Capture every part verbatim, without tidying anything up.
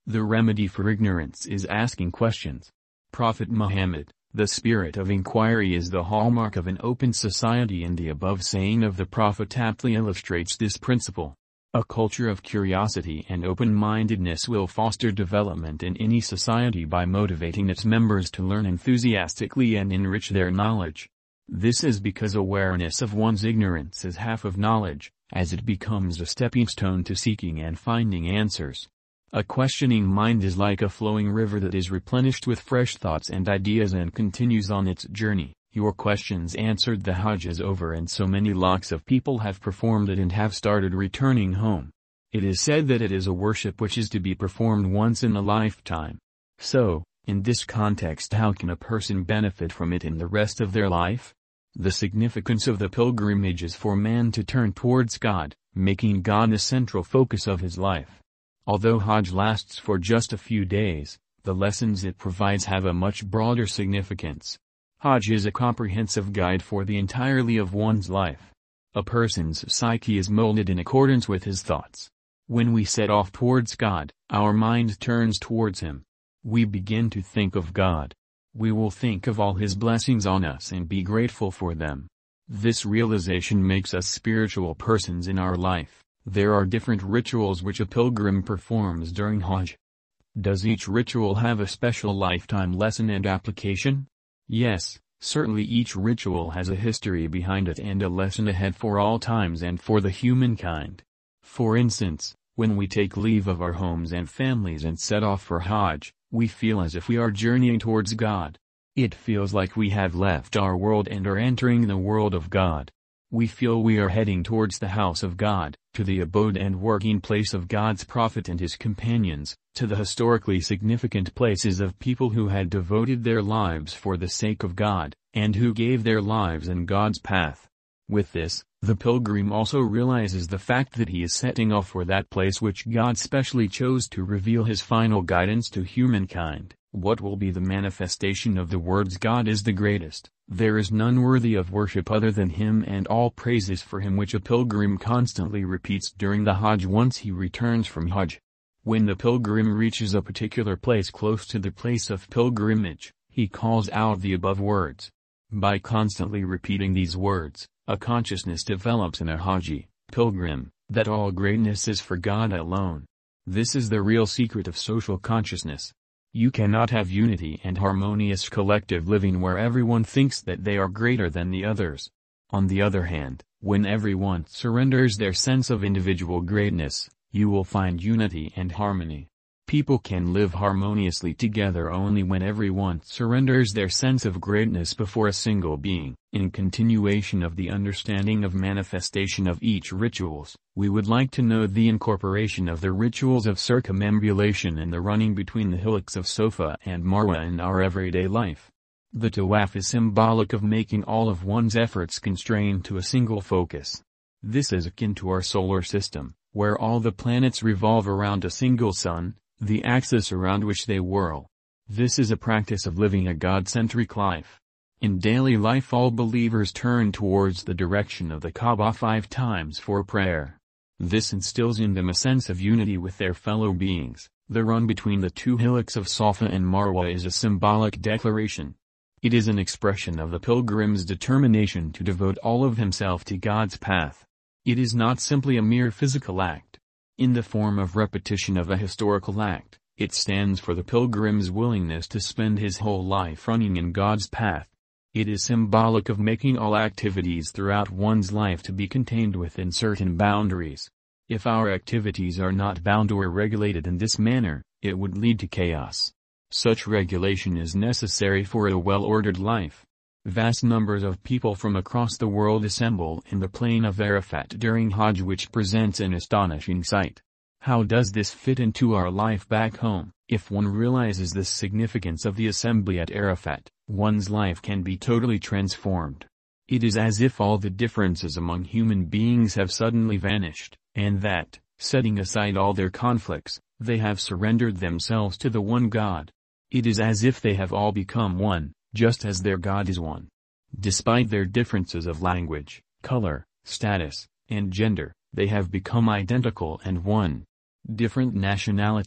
The remedy for ignorance is asking questions. Prophet Muhammad, the spirit of inquiry is the hallmark of an open society, and the above saying of the Prophet aptly illustrates this principle. A culture of curiosity and open-mindedness will foster development in any society by motivating its members to learn enthusiastically and enrich their knowledge. This is because awareness of one's ignorance is half of knowledge, as it becomes a stepping stone to seeking and finding answers. A questioning mind is like a flowing river that is replenished with fresh thoughts and ideas and continues on its journey. Your questions answered. The Hajj is over and so many lakhs of people have performed it and have started returning home. It is said that it is a worship which is to be performed once in a lifetime. So, in this context, how can a person benefit from it in the rest of their life? The significance of the pilgrimage is for man to turn towards God, making God the central focus of his life. Although Hajj lasts for just a few days, the lessons it provides have a much broader significance. Hajj is a comprehensive guide for the entirety of one's life. A person's psyche is molded in accordance with his thoughts. When we set off towards God, our mind turns towards Him. We begin to think of God. We will think of all His blessings on us and be grateful for them. This realization makes us spiritual persons in our life. There are different rituals which a pilgrim performs during Hajj. Does each ritual have a special lifetime lesson and application? Yes, certainly each ritual has a history behind it and a lesson ahead for all times and for the humankind. For instance, when we take leave of our homes and families and set off for Hajj, we feel as if we are journeying towards God. It feels like we have left our world and are entering the world of God. We feel we are heading towards the house of God, to the abode and working place of God's prophet and his companions, to the historically significant places of people who had devoted their lives for the sake of God, and who gave their lives in God's path. With this, the pilgrim also realizes the fact that he is setting off for that place which God specially chose to reveal his final guidance to humankind. What will be the manifestation of the words "God is the greatest, there is none worthy of worship other than Him, and all praises for Him," which a pilgrim constantly repeats during the Hajj once he returns from Hajj. When the pilgrim reaches a particular place close to the place of pilgrimage, he calls out the above words. By constantly repeating these words, a consciousness develops in a Haji, pilgrim, that all greatness is for God alone. This is the real secret of social consciousness. You cannot have unity and harmonious collective living where everyone thinks that they are greater than the others. On the other hand, when everyone surrenders their sense of individual greatness, you will find unity and harmony. People can live harmoniously together only when everyone surrenders their sense of greatness before a single being. In continuation of the understanding of manifestation of each rituals, we would like to know the incorporation of the rituals of circumambulation and the running between the hillocks of Safa and Marwa in our everyday life. The tawaf is symbolic of making all of one's efforts constrained to a single focus. This is akin to our solar system, where all the planets revolve around a single sun, the axis around which they whirl. This is a practice of living a God-centric life. In daily life all believers turn towards the direction of the Kaaba five times for prayer. This instills in them a sense of unity with their fellow beings. The run between the two hillocks of Safa and Marwa is a symbolic declaration. It is an expression of the pilgrim's determination to devote all of himself to God's path. It is not simply a mere physical act. In the form of repetition of a historical act, it stands for the pilgrim's willingness to spend his whole life running in God's path. It is symbolic of making all activities throughout one's life to be contained within certain boundaries. If our activities are not bound or regulated in this manner, it would lead to chaos. Such regulation is necessary for a well-ordered life. Vast numbers of people from across the world assemble in the plain of Arafat during Hajj, which presents an astonishing sight. How does this fit into our life back home? If one realizes the significance of the assembly at Arafat, one's life can be totally transformed. It is as if all the differences among human beings have suddenly vanished, and that, setting aside all their conflicts, they have surrendered themselves to the one God. It is as if they have all become one, just as their God is one. Despite their differences of language, color, status, and gender, they have become identical and one. Different nationalities,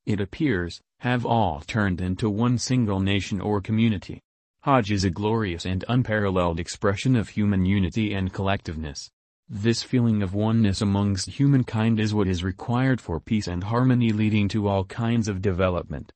it appears, have all turned into one single nation or community. Hajj is a glorious and unparalleled expression of human unity and collectiveness. This feeling of oneness amongst humankind is what is required for peace and harmony, leading to all kinds of development.